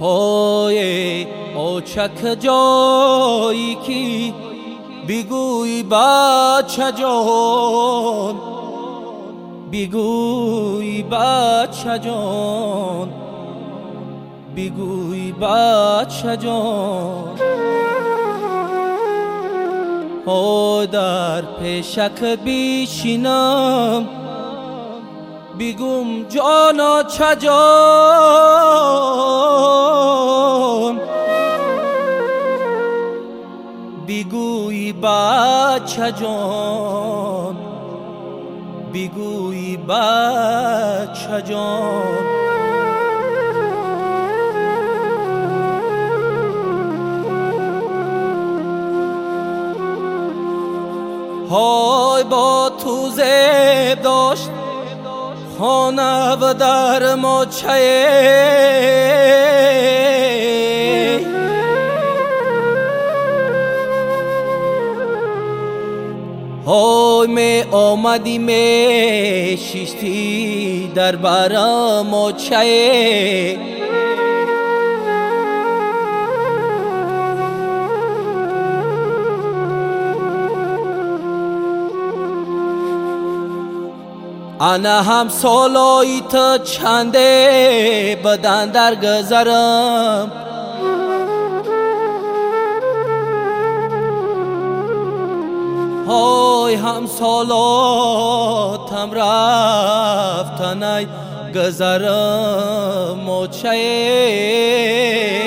های اوچک جایی کی بگوی بچه جان، بگوی بچه جان، بگوی بچه جان. او در پیشک بیشینم بگوم جانا چه جان، بگوی بچه جان، بگوی بچه جان. های با تو زیب داشت خانه و در ماچه، های می آمدی می شیشتی در برا ماچه. انا هم سالایی تا چنده بدن در گذرم، های هم سالاتم رفتنی گذرم موچه.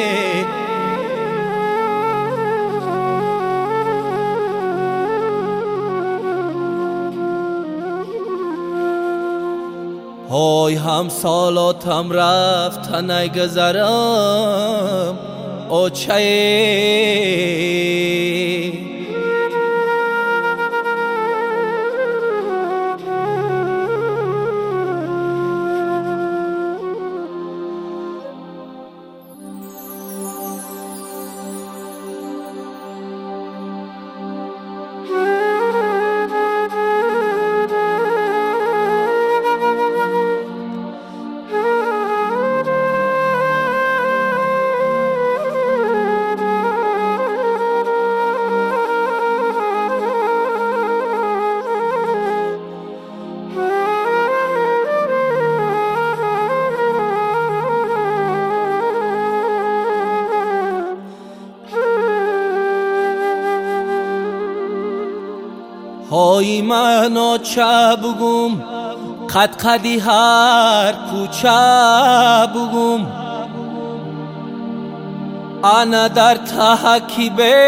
های هم سالاتم رفتنی گذرم اوچه. های منو چه بگم قد قدی هر کوچه بگم، انا در تحکی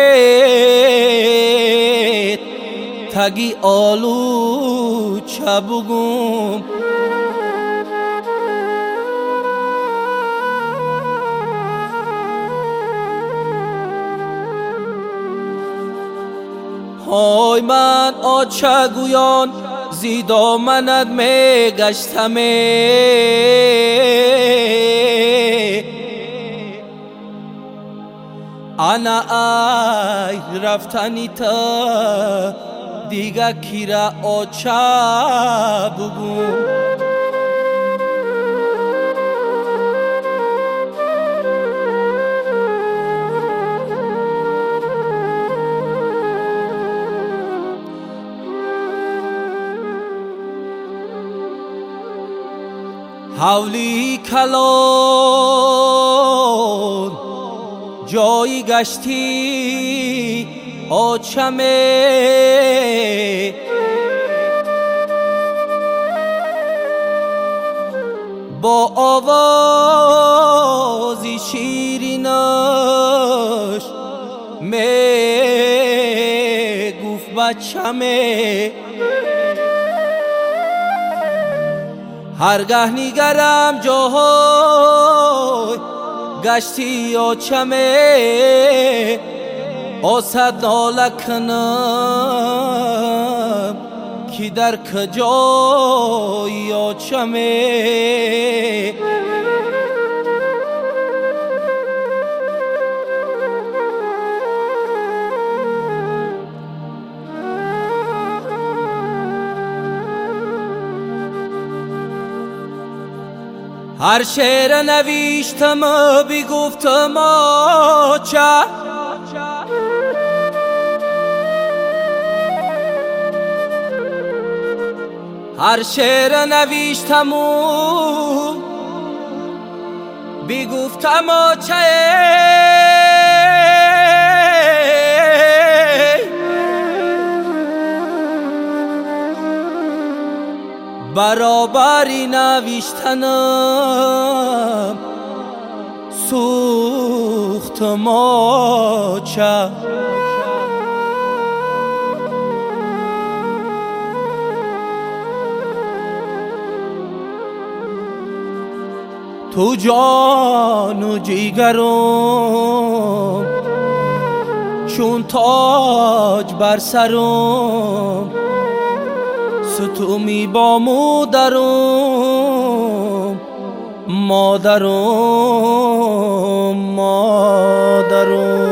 بیت تگی آلو چه بگم. های من آچه گویان زی دامنت می گشتم، انا ای رفتنی تا دیگه کی را آچه بگم. حولی کلان جایی گشتی آچمه، با آوازی شیرینش می گفت بچمه. هرگه نیگرم جاهای گشتی آچمه، آسد ناله کنم کی در کجای آچمه. هر شعر نوشتم بی گفتم چه هر شعر نوشتم بی گفتم چه برابری نوشتنم سوخت چه تو جان و جیگرم چون تاج بر سرم ستومی با مادرم